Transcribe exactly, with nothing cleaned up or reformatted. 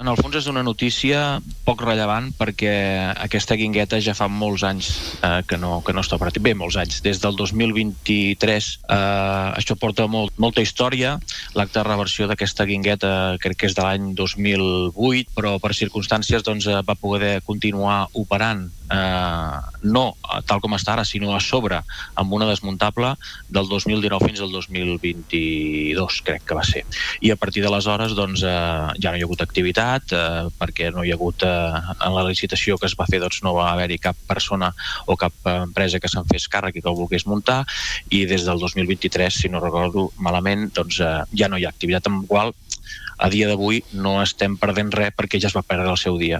En el fons és una notícia poc rellevant perquè aquesta guingueta ja fa molts anys eh, que, no, que no està operativa. Bé, molts anys. Des del dos mil vint-i-tres eh, això porta molt, molta història. L'acte de reversió d'aquesta guingueta crec que és de l'any dos mil vuit, però per circumstàncies doncs, va poder continuar operant eh, no tal com està ara, sinó a sobre, amb una desmuntable del dos mil dinou fins al dos mil vint-i-dos, crec que va ser. I a partir d'aleshores doncs, eh, ja no hi ha hagut activitat, eh, perquè no hi ha hagut, eh, en la licitació que es va fer doncs, no va haver-hi cap persona o cap eh, empresa que se'n fes càrrec i que ho volgués muntar, i des del dos mil vint-i-tres, si no recordo malament, doncs, eh, ja no hi ha activitat, amb la qual a dia d'avui no estem perdent res perquè ja es va perdre el seu dia.